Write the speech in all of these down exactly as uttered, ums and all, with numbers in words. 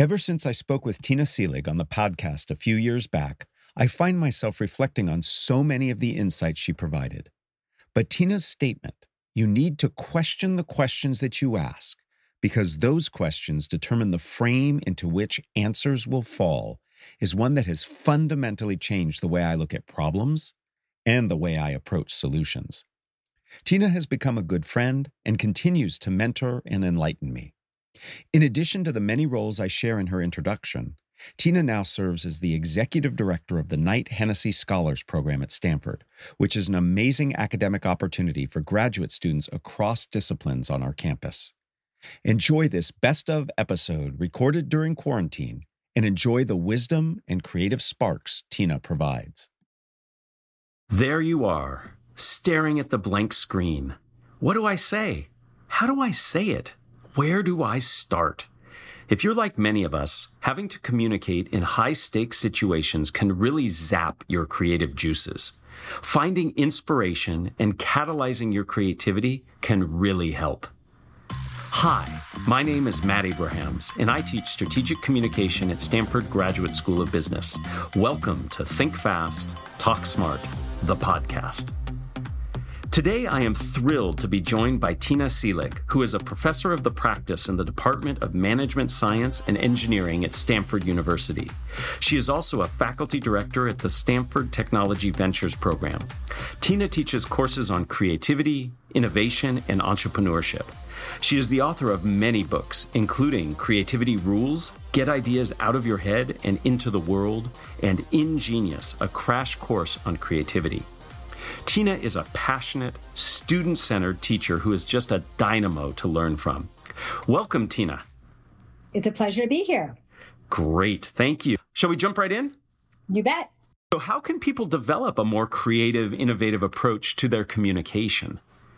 Ever since I spoke with Tina Seelig on the podcast a few years back, I find myself reflecting on so many of the insights she provided. But Tina's statement, you need to question the questions that you ask, because those questions determine the frame into which answers will fall, is one that has fundamentally changed the way I look at problems and the way I approach solutions. Tina has become a good friend and continues to mentor and enlighten me. In addition to the many roles I share in her introduction, Tina now serves as the executive director of the Knight Hennessy Scholars Program at Stanford, which is an amazing academic opportunity for graduate students across disciplines on our campus. Enjoy this best of episode recorded during quarantine and enjoy the wisdom and creative sparks Tina provides. There you are, staring at the blank screen. What do I say? How do I say it? Where do I start? If you're like many of us, having to communicate in high-stakes situations can really zap your creative juices. Finding inspiration and catalyzing your creativity can really help. Hi, my name is Matt Abrahams, and I teach strategic communication at Stanford Graduate School of Business. Welcome to Think Fast, Talk Smart, the podcast. Today, I am thrilled to be joined by Tina Seelig, who is a professor of the practice in the Department of Management Science and Engineering at Stanford University. She is also a faculty director at the Stanford Technology Ventures Program. Tina teaches courses on creativity, innovation, and entrepreneurship. She is the author of many books, including Creativity Rules, Get Ideas Out of Your Head and Into the World, and Ingenious, a crash course on creativity. Tina is a passionate, student-centered teacher who is just a dynamo to learn from. Welcome, Tina. It's a pleasure to be here. Great. Thank you. Shall we jump right in? You bet. So how can people develop a more creative, innovative approach to their communication?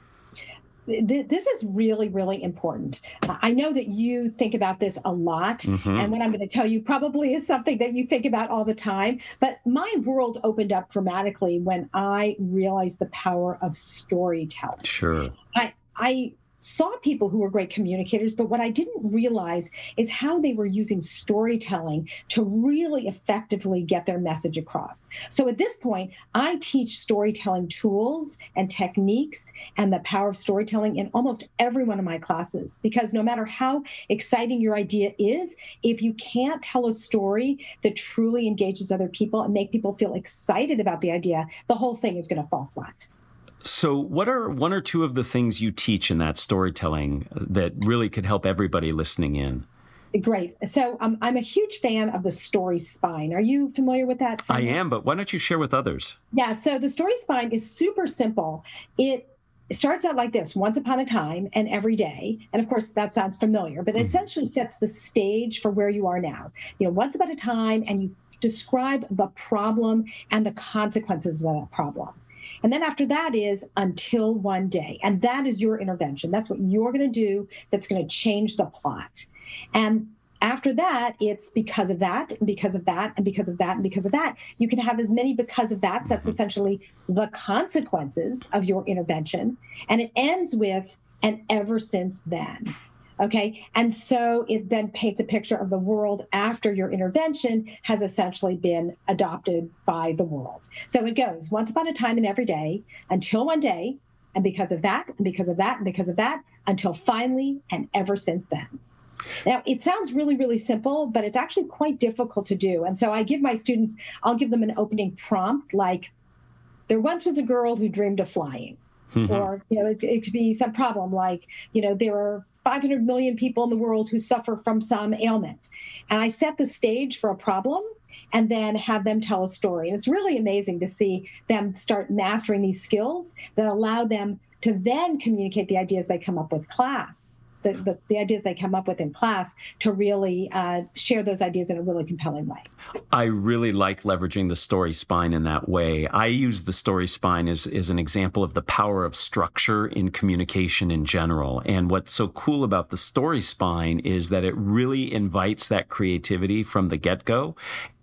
This is really, really important. I know that you think about this a lot, mm-hmm. and what I'm going to tell you probably is something that you think about all the time, but my world opened up dramatically when I realized the power of storytelling. Sure. I, I saw people who were great communicators, but what I didn't realize is how they were using storytelling to really effectively get their message across. So at this point, I teach storytelling tools and techniques and the power of storytelling in almost every one of my classes, because no matter how exciting your idea is, if you can't tell a story that truly engages other people and make people feel excited about the idea, the whole thing is going to fall flat. So what are one or two of the things you teach in that storytelling that really could help everybody listening in? Great. So um, I'm a huge fan of the story spine. Are you familiar with that? I am, but why don't you share with others? Yeah, so the story spine is super simple. It starts out like this: once upon a time and every day. And of course, that sounds familiar, but it mm-hmm. essentially sets the stage for where you are now. You know, once upon a time, and you describe the problem and the consequences of that problem. And then after that is until one day. And that is your intervention. That's what you're going to do that's going to change the plot. And after that, it's because of that, and because of that, and because of that, and because of that. You can have as many because of that. So that's essentially the consequences of your intervention. And it ends with and ever since then. Okay. And so it then paints a picture of the world after your intervention has essentially been adopted by the world. So it goes once upon a time and every day until one day, and because of that, and because of that, and because of that, until finally and ever since then. Now, it sounds really, really simple, but it's actually quite difficult to do. And so I give my students, I'll give them an opening prompt like, there once was a girl who dreamed of flying. Mm-hmm. Or, you know, it, it could be some problem like, you know, there are five hundred million people in the world who suffer from some ailment. And I set the stage for a problem and then have them tell a story. And it's really amazing to see them start mastering these skills that allow them to then communicate the ideas they come up with class. The, the, the ideas they come up with in class to really uh, share those ideas in a really compelling way. I really like leveraging the story spine in that way. I use the story spine as, as an example of the power of structure in communication in general. And what's so cool about the story spine is that it really invites that creativity from the get-go.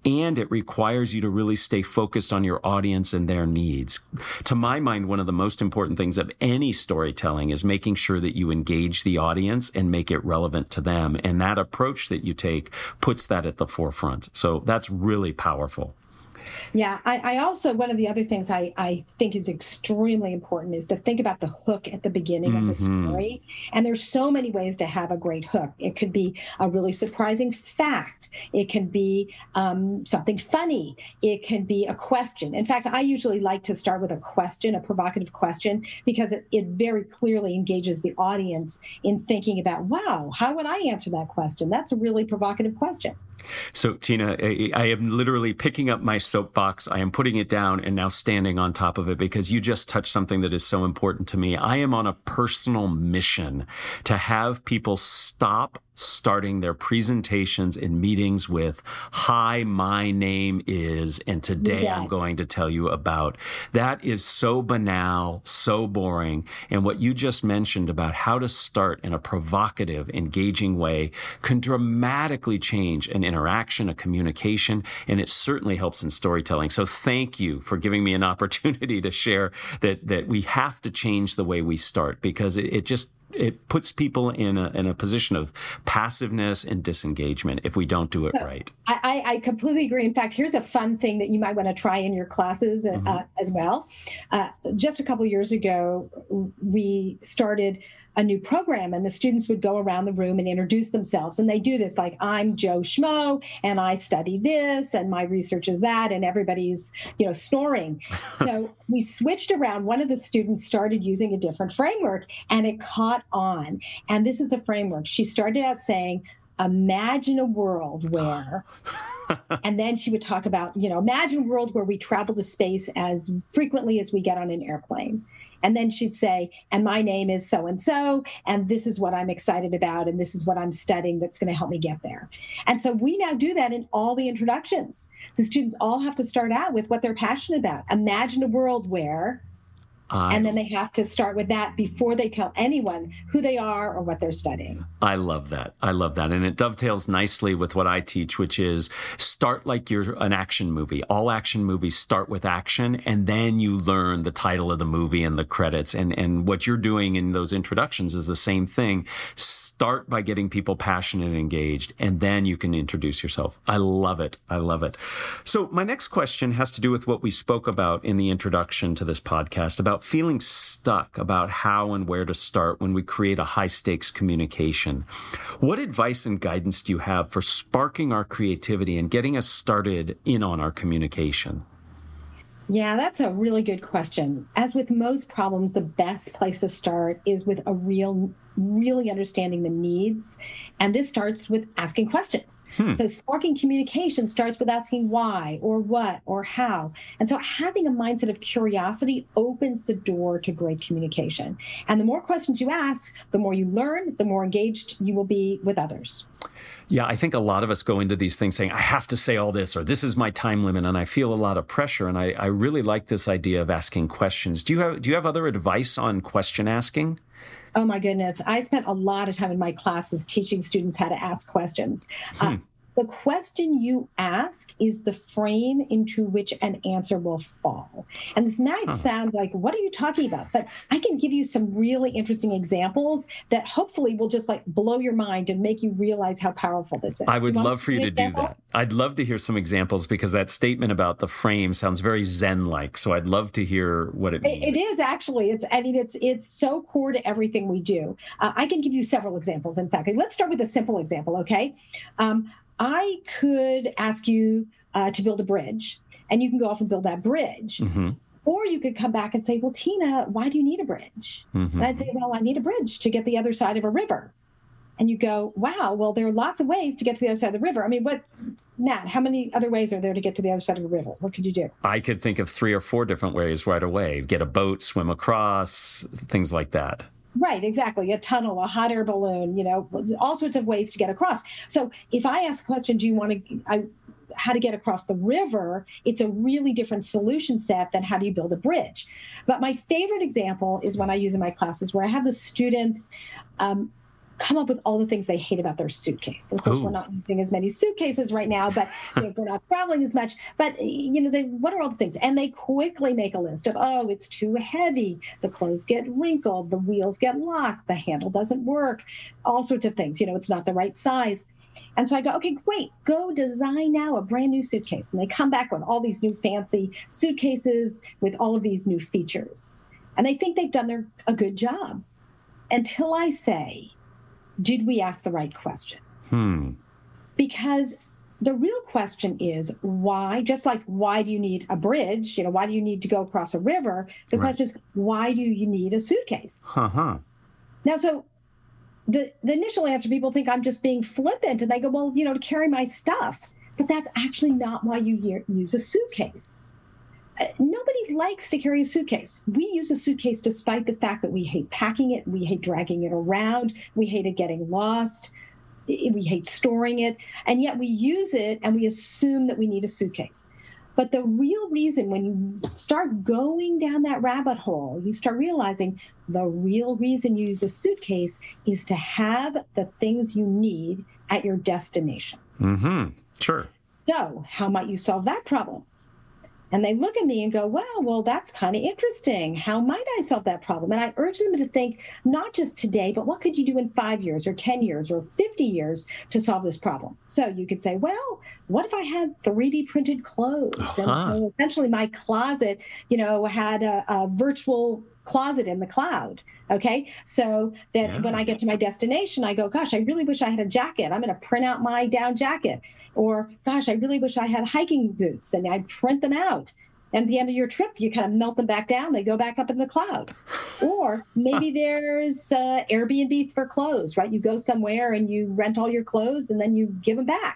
and it requires you to really stay focused on your audience and their needs. To my mind, one of the most important things of any storytelling is making sure that you engage the audience and make it relevant to them. And that approach that you take puts that at the forefront. So that's really powerful. Yeah, I, I also, one of the other things I, I think is extremely important is to think about the hook at the beginning mm-hmm. of the story. And there's so many ways to have a great hook. It could be a really surprising fact. It can be um, something funny. It can be a question. In fact, I usually like to start with a question, a provocative question, because it, it very clearly engages the audience in thinking about, wow, how would I answer that question? That's a really provocative question. So, Tina, I, I am literally picking up my soapbox. I am putting it down and now standing on top of it because you just touched something that is so important to me. I am on a personal mission to have people stop starting their presentations and meetings with, hi, my name is, and today yes. I'm going to tell you about. That is so banal, so boring. And what you just mentioned about how to start in a provocative, engaging way can dramatically change an interaction, a communication, and it certainly helps in storytelling. So thank you for giving me an opportunity to share that, that we have to change the way we start because it, it just it puts people in a, in a position of passiveness and disengagement if we don't do it right. I, I completely agree. In fact, here's a fun thing that you might want to try in your classes mm-hmm. uh, as well. Uh, just a couple years ago, we started a new program and the students would go around the room and introduce themselves. And they do this like, I'm Joe Schmo and I study this and my research is that, and everybody's, you know, snoring. So we switched around. One of the students started using a different framework and it caught on. And this is the framework. She started out saying, imagine a world where, and then she would talk about, you know, imagine a world where we travel to space as frequently as we get on an airplane. And then she'd say, and my name is so-and-so, and this is what I'm excited about, and this is what I'm studying that's going to help me get there. And so we now do that in all the introductions. The students all have to start out with what they're passionate about. Imagine a world where, I, and then they have to start with that before they tell anyone who they are or what they're studying. I love that. I love that. And it dovetails nicely with what I teach, which is start like you're an action movie. All action movies start with action, and then you learn the title of the movie and the credits. And, and what you're doing in those introductions is the same thing. Start by getting people passionate and engaged, and then you can introduce yourself. I love it. I love it. So my next question has to do with what we spoke about in the introduction to this podcast about feeling stuck about how and where to start when we create a high-stakes communication. What advice and guidance do you have for sparking our creativity and getting us started in on our communication? Yeah, that's a really good question. As with most problems, the best place to start is with a real, really understanding the needs. And this starts with asking questions. Hmm. So sparking communication starts with asking why or what or how. And so having a mindset of curiosity opens the door to great communication. And the more questions you ask, the more you learn, the more engaged you will be with others. Yeah, I think a lot of us go into these things saying, I have to say all this, or this is my time limit, and I feel a lot of pressure. And I, I really like this idea of asking questions. Do you have, do you have other advice on question asking? Oh, my goodness. I spent a lot of time in my classes teaching students how to ask questions. Hmm. Uh, the question you ask is the frame into which an answer will fall. And this might huh. sound like, what are you talking about? But I can give you some really interesting examples that hopefully will just like blow your mind and make you realize how powerful this is. I would love for you to do that. I'd love to hear some examples because that statement about the frame sounds very Zen-like. So I'd love to hear what it means. It is actually. It's, I mean, it's it's so core to everything we do. Uh, I can give you several examples. In fact, let's start with a simple example, okay? Um, I could ask you uh, to build a bridge, and you can go off and build that bridge. Mm-hmm. Or you could come back and say, well, Tina, why do you need a bridge? Mm-hmm. And I'd say, well, I need a bridge to get the other side of a river. And you go, wow, well, there are lots of ways to get to the other side of the river. I mean, what, Matt, how many other ways are there to get to the other side of a river? What could you do? I could think of three or four different ways right away. Get a boat, swim across, things like that. Right, exactly. A tunnel, a hot air balloon, you know, all sorts of ways to get across. So if I ask a question, do you want to, I, how to get across the river, it's a really different solution set than how do you build a bridge. But my favorite example is when I use in my classes where I have the students um, come up with all the things they hate about their suitcase. Of course, Ooh. we're not using as many suitcases right now, but you know, we're not traveling as much. But, you know, they, what are all the things? And they quickly make a list of, oh, it's too heavy. The clothes get wrinkled. The wheels get locked. The handle doesn't work. All sorts of things. You know, it's not the right size. And so I go, okay, great, go design now a brand new suitcase. And they come back with all these new fancy suitcases with all of these new features. And they think they've done their, a good job until I say, did we ask the right question? Hmm. Because the real question is why, just like why do you need a bridge? You know, why do you need to go across a river? The Right. question is, why do you need a suitcase? Uh-huh. Now, so the, the initial answer, people think I'm just being flippant, and they go, well, you know, to carry my stuff. But that's actually not why you hear, use a suitcase. Uh, nobody likes to carry a suitcase. We use a suitcase despite the fact that we hate packing it, we hate dragging it around, we hate it getting lost, i- we hate storing it, and yet we use it and we assume that we need a suitcase. But the real reason, when you start going down that rabbit hole, you start realizing the real reason you use a suitcase is to have the things you need at your destination. Mm-hmm. Sure. So how might you solve that problem? And they look at me and go, well, well, that's kind of interesting. How might I solve that problem? And I urge them to think not just today, but what could you do in five years or ten years or fifty years to solve this problem? So you could say, well, what if I had three D printed clothes? Uh-huh. And so essentially my closet, you know, had a, a virtual closet in the cloud. Okay. So that Yeah. when I get to my destination, I go, gosh, I really wish I had a jacket. I'm going to print out my down jacket. Or, gosh, I really wish I had hiking boots, and I print them out. And at the end of your trip, you kind of melt them back down. They go back up in the cloud. Or maybe there's uh, Airbnb for clothes, right? You go somewhere and you rent all your clothes and then you give them back.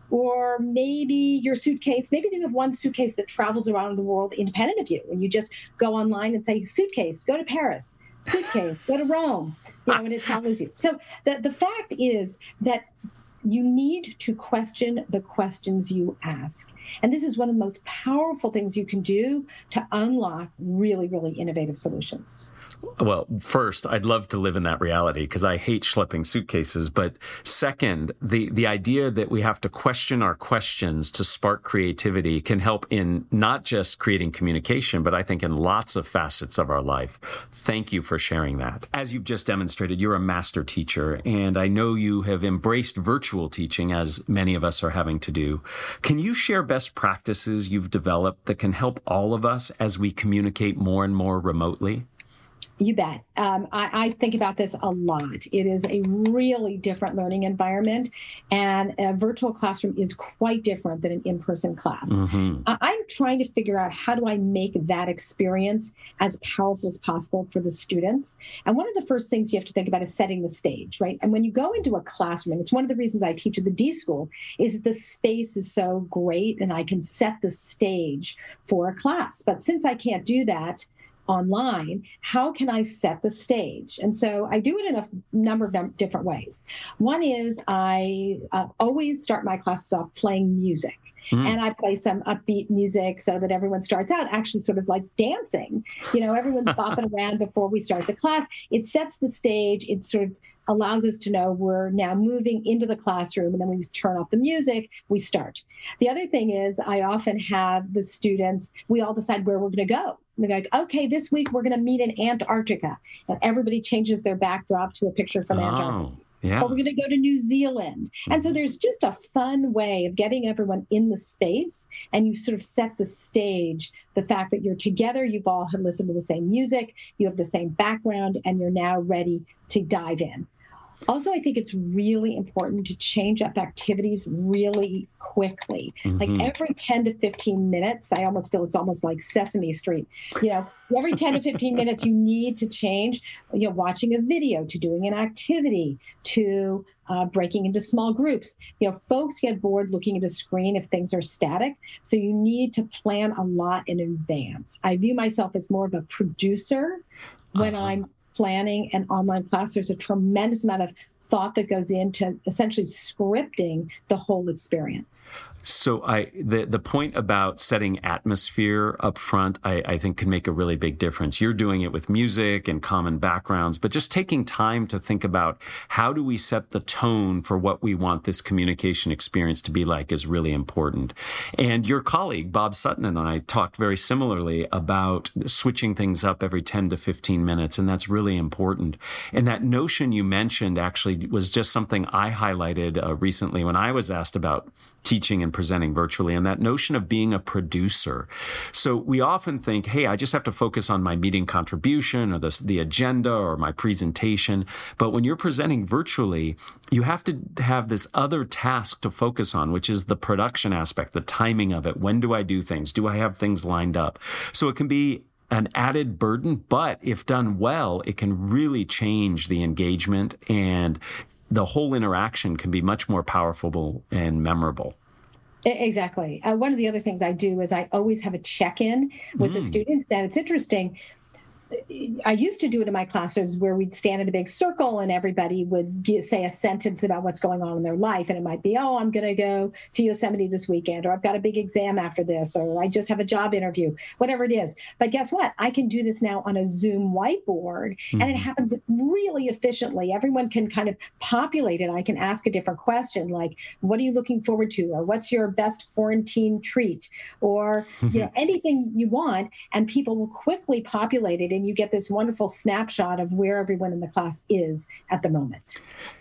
Or maybe your suitcase, maybe you have one suitcase that travels around the world independent of you. And you just go online and say, suitcase, go to Paris. Suitcase, go to Rome. You know, and it tells you. So the, the fact is that you need to question the questions you ask. And this is one of the most powerful things you can do to unlock really, really innovative solutions. Well, first, I'd love to live in that reality because I hate schlepping suitcases. But second, the, the idea that we have to question our questions to spark creativity can help in not just creating communication, but I think in lots of facets of our life. Thank you for sharing that. As you've just demonstrated, you're a master teacher, and I know you have embraced virtual teaching, as many of us are having to do. Can you share best practices you've developed that can help all of us as we communicate more and more remotely? You bet. Um, I, I think about this a lot. It is a really different learning environment, and a virtual classroom is quite different than an in-person class. Mm-hmm. I, I'm trying to figure out how do I make that experience as powerful as possible for the students. And one of the first things you have to think about is setting the stage, right? And when you go into a classroom, and it's one of the reasons I teach at the D School, is that the space is so great and I can set the stage for a class. But since I can't do that online, how can I set the stage? And so I do it in a number of num- different ways. One is I uh, always start my classes off playing music. Mm. And I play some upbeat music so that everyone starts out actually sort of like dancing. You know, everyone's bopping around before we start the class. It sets the stage. It sort of allows us to know we're now moving into the classroom, and then we turn off the music, we start. The other thing is I often have the students, we all decide where we're going to go. They're like, okay, this week we're going to meet in Antarctica. And everybody changes their backdrop to a picture from oh, Antarctica. Yeah. Or we're going to go to New Zealand. Mm-hmm. And so there's just a fun way of getting everyone in the space, and you sort of set the stage, the fact that you're together, you've all had listened to the same music, you have the same background, and you're now ready to dive in. Also, I think it's really important to change up activities really quickly. Mm-hmm. Like every ten to fifteen minutes, I almost feel it's almost like Sesame Street. You know, every ten to fifteen minutes, you need to change, you know, watching a video to doing an activity to uh, breaking into small groups. You know, folks get bored looking at a screen if things are static. So you need to plan a lot in advance. I view myself as more of a producer when uh-huh. I'm planning an online class. There's a tremendous amount of thought that goes into essentially scripting the whole experience. So I the the point about setting atmosphere up front, I, I think can make a really big difference. You're doing it with music and common backgrounds, but just taking time to think about how do we set the tone for what we want this communication experience to be like is really important. And your colleague, Bob Sutton, and I talked very similarly about switching things up every ten to fifteen minutes, and that's really important. And that notion you mentioned actually was just something I highlighted uh, recently when I was asked about teaching and presenting virtually, and that notion of being a producer. So we often think, hey, I just have to focus on my meeting contribution or the, the agenda or my presentation. But when you're presenting virtually, you have to have this other task to focus on, which is the production aspect, the timing of it. When do I do things? Do I have things lined up? So it can be an added burden, but if done well, it can really change the engagement, and the whole interaction can be much more powerful and memorable. Exactly. Uh, one of the other things I do is I always have a check-in with mm. the students. And it's interesting. I used to do it in my classes where we'd stand in a big circle and everybody would get, say a sentence about what's going on in their life. And it might be, oh, I'm going to go to Yosemite this weekend, or I've got a big exam after this, or I just have a job interview, whatever it is. But guess what? I can do this now on a Zoom whiteboard, mm-hmm. and it happens really efficiently. Everyone can kind of populate it. I can ask a different question, like, what are you looking forward to? Or what's your best quarantine treat? Or you know, anything you want, and people will quickly populate it, and you get this wonderful snapshot of where everyone in the class is at the moment.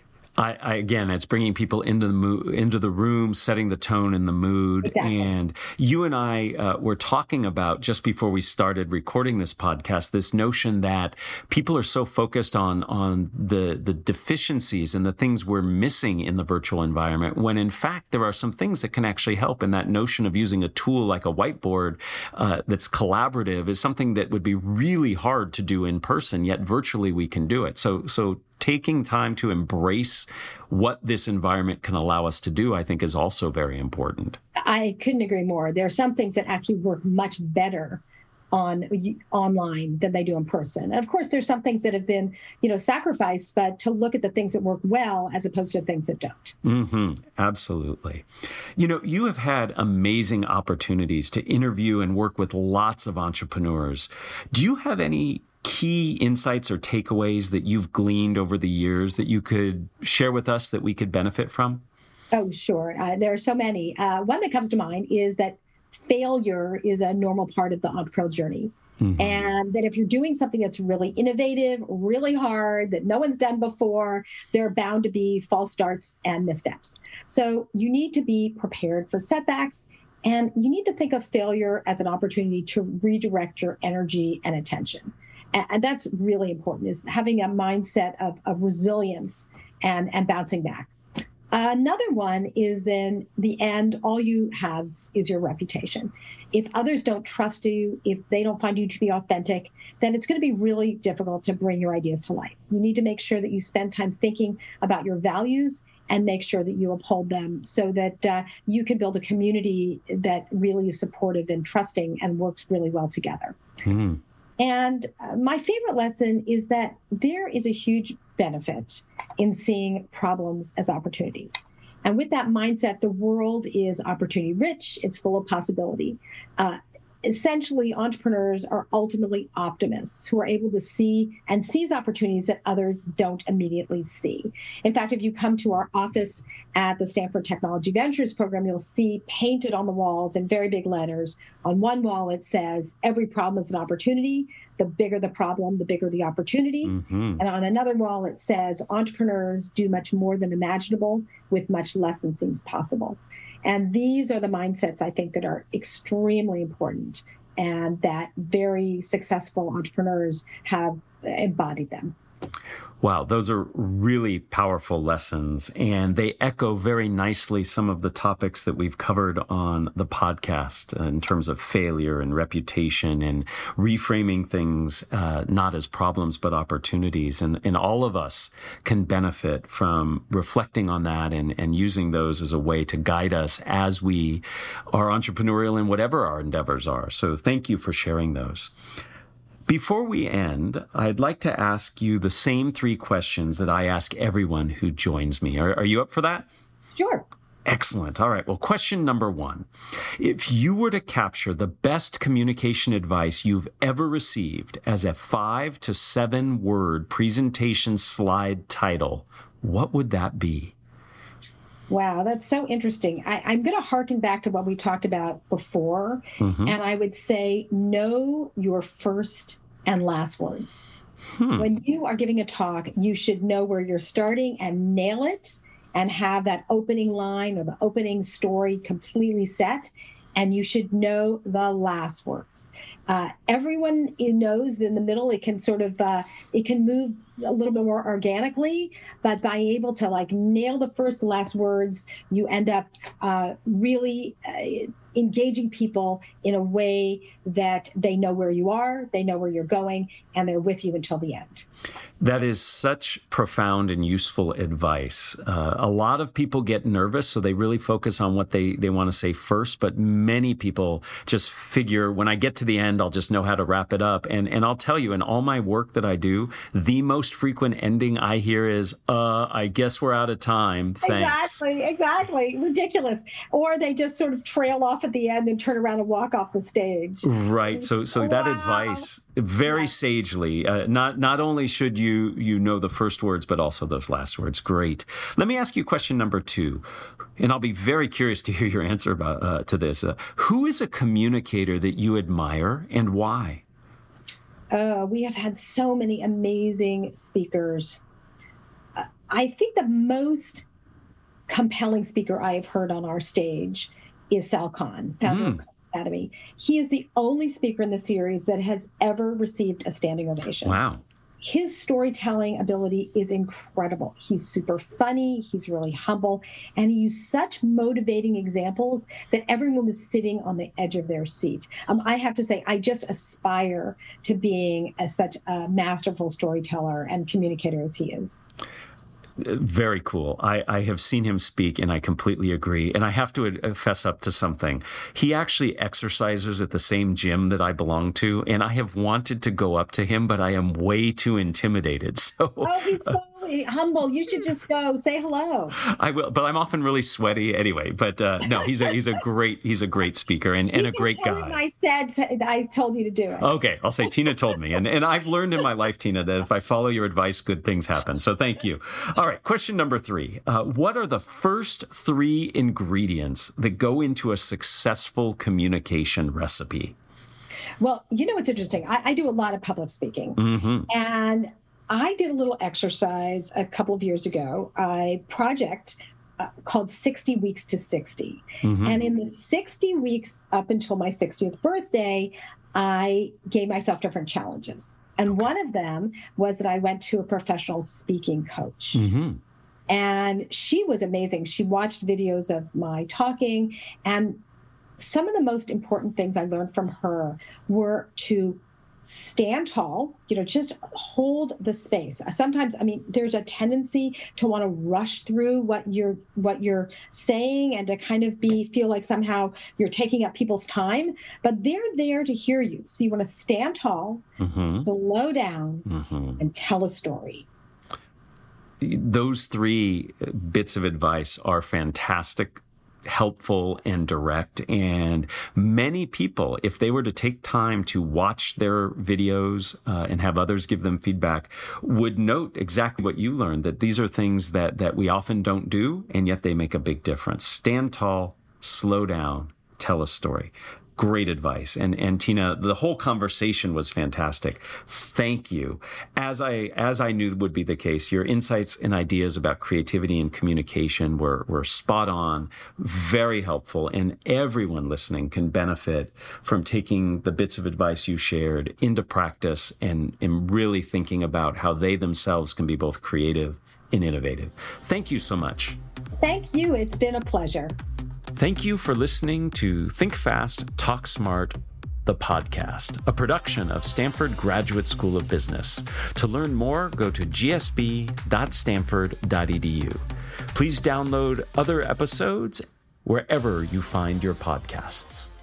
I, I again, it's bringing people into the mood, into the room, setting the tone and the mood. Exactly. And you and I uh, were talking about, just before we started recording this podcast, this notion that people are so focused on on the the deficiencies and the things we're missing in the virtual environment, when in fact there are some things that can actually help. And that notion of using a tool like a whiteboard uh, that's collaborative is something that would be really hard to do in person, yet virtually we can do it. So so. Taking time to embrace what this environment can allow us to do, I think, is also very important. I couldn't agree more. There are some things that actually work much better on online than they do in person. And of course, there's some things that have been, you know, sacrificed, but to look at the things that work well as opposed to things that don't. Mm-hmm. Absolutely. You know, you have had amazing opportunities to interview and work with lots of entrepreneurs. Do you have any key insights or takeaways that you've gleaned over the years that you could share with us that we could benefit from? Oh, sure. Uh, there are so many. Uh, one that comes to mind is that failure is a normal part of the entrepreneurial journey. Mm-hmm. And that if you're doing something that's really innovative, really hard, that no one's done before, there are bound to be false starts and missteps. So you need to be prepared for setbacks, and you need to think of failure as an opportunity to redirect your energy and attention. And that's really important, is having a mindset of, of resilience and, and bouncing back. Another one is, in the end, all you have is your reputation. If others don't trust you, if they don't find you to be authentic, then it's going to be really difficult to bring your ideas to life. You need to make sure that you spend time thinking about your values and make sure that you uphold them, so that uh, you can build a community that really is supportive and trusting and works really well together. Mm. And my favorite lesson is that there is a huge benefit in seeing problems as opportunities. And with that mindset, the world is opportunity rich. It's full of possibility. Uh, essentially, entrepreneurs are ultimately optimists who are able to see and seize opportunities that others don't immediately see. In fact, if you come to our office at the Stanford Technology Ventures program, you'll see painted on the walls in very big letters. On one wall, it says, every problem is an opportunity. The bigger the problem, the bigger the opportunity. Mm-hmm. And on another wall, it says, entrepreneurs do much more than imaginable with much less than seems possible. And these are the mindsets, I think, that are extremely important, and that very successful entrepreneurs have embodied them. Wow, those are really powerful lessons, and they echo very nicely some of the topics that we've covered on the podcast in terms of failure and reputation and reframing things uh, not as problems but opportunities. And, and all of us can benefit from reflecting on that and, and using those as a way to guide us as we are entrepreneurial in whatever our endeavors are. So thank you for sharing those. Before we end, I'd like to ask you the same three questions that I ask everyone who joins me. Are, are you up for that? Sure. Excellent. All right. Well, question number one. If you were to capture the best communication advice you've ever received as a five to seven word presentation slide title, what would that be? Wow, that's so interesting. I, I'm going to harken back to what we talked about before. Mm-hmm. And I would say, know your first and last words. Hmm. When you are giving a talk, you should know where you're starting and nail it and have that opening line or the opening story completely set. And you should know the last words. Uh, everyone knows in the middle, it can sort of, uh, it can move a little bit more organically, but by able to like nail the first and last words, you end up uh, really uh, engaging people in a way that they know where you are, they know where you're going, and they're with you until the end. That is such profound and useful advice. Uh, a lot of people get nervous, so they really focus on what they, they want to say first, but many people just figure, when I get to the end, I'll just know how to wrap it up. And, and I'll tell you, in all my work that I do, the most frequent ending I hear is, uh, I guess we're out of time. Thanks. Exactly, exactly. Ridiculous. Or they just sort of trail off at the end and turn around and walk off the stage. Right. So so wow. That advice, very yeah. sagely, uh, not not only should you you know the first words, but also those last words. Great. Let me ask you question number two, and I'll be very curious to hear your answer about uh, to this. Uh, who is a communicator that you admire and why? Uh, we have had so many amazing speakers. Uh, I think the most compelling speaker I have heard on our stage is Sal Khan, founder mm. of Academy. He is the only speaker in the series that has ever received a standing ovation. Wow. His storytelling ability is incredible. He's super funny. He's really humble. And he used such motivating examples that everyone was sitting on the edge of their seat. Um, I have to say, I just aspire to being a, such a masterful storyteller and communicator as he is. Very cool. I, I have seen him speak, and I completely agree. And I have to fess up to something. He actually exercises at the same gym that I belong to, and I have wanted to go up to him, but I am way too intimidated. So, oh, he's so humble. You should just go say hello. I will, but I'm often really sweaty anyway. But uh, no, he's a he's a great he's a great speaker and, and a great guy. I said I told you to do it. Okay, I'll say Tina told me, and and I've learned in my life, Tina, that if I follow your advice, good things happen. So thank you. All right, question number three. Uh, what are the first three ingredients that go into a successful communication recipe? Well, you know, it's interesting. I, I do a lot of public speaking, mm-hmm. and I did a little exercise a couple of years ago, a project uh, called sixty weeks to sixty. Mm-hmm. And in the sixty weeks up until my sixtieth birthday, I gave myself different challenges. And okay. one of them was that I went to a professional speaking coach. Mm-hmm. And she was amazing. She watched videos of my talking. And some of the most important things I learned from her were to stand tall, you know, just hold the space. Sometimes, I mean, there's a tendency to want to rush through what you're what you're saying and to kind of be feel like somehow you're taking up people's time, but they're there to hear you. So you want to stand tall, mm-hmm. slow down, mm-hmm. and tell a story. Those three bits of advice are fantastic, helpful, and direct. And many people, if they were to take time to watch their videos uh, and have others give them feedback, would note exactly what you learned, that these are things that, that we often don't do, and yet they make a big difference. Stand tall, slow down, tell a story. Great advice. And and Tina, the whole conversation was fantastic. Thank you. As I as I knew would be the case, your insights and ideas about creativity and communication were, were spot on, very helpful, and everyone listening can benefit from taking the bits of advice you shared into practice and, and really thinking about how they themselves can be both creative and innovative. Thank you so much. Thank you. It's been a pleasure. Thank you for listening to Think Fast, Talk Smart, the podcast, a production of Stanford Graduate School of Business. To learn more, go to g s b dot stanford dot e d u. Please download other episodes wherever you find your podcasts.